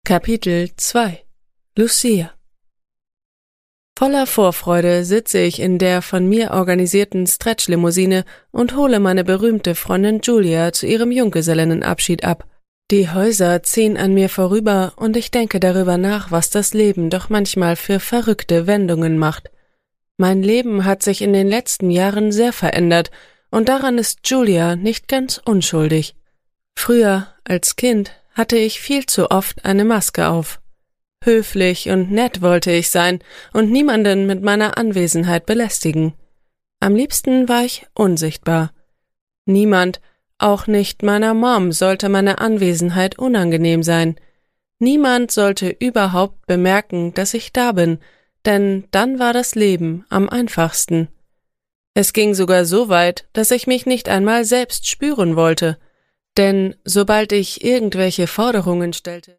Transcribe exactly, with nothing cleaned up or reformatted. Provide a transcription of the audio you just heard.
Kapitel zwei Lucia. Voller Vorfreude sitze ich in der von mir organisierten Stretch-Limousine und hole meine berühmte Freundin Julia zu ihrem Junggesellinnenabschied ab. Die Häuser ziehen an mir vorüber und ich denke darüber nach, was das Leben doch manchmal für verrückte Wendungen macht. Mein Leben hat sich in den letzten Jahren sehr verändert und daran ist Julia nicht ganz unschuldig. Früher, als Kind, hatte ich viel zu oft eine Maske auf. Höflich und nett wollte ich sein und niemanden mit meiner Anwesenheit belästigen. Am liebsten war ich unsichtbar. Niemand, auch nicht meiner Mom, sollte meine Anwesenheit unangenehm sein. Niemand sollte überhaupt bemerken, dass ich da bin, denn dann war das Leben am einfachsten. Es ging sogar so weit, dass ich mich nicht einmal selbst spüren wollte, denn sobald ich irgendwelche Forderungen stellte,